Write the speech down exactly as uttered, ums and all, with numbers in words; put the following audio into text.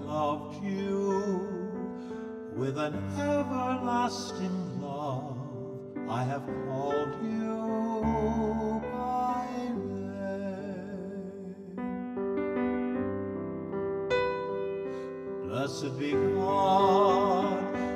loved you with an everlasting love. I have called you by name. Blessed be God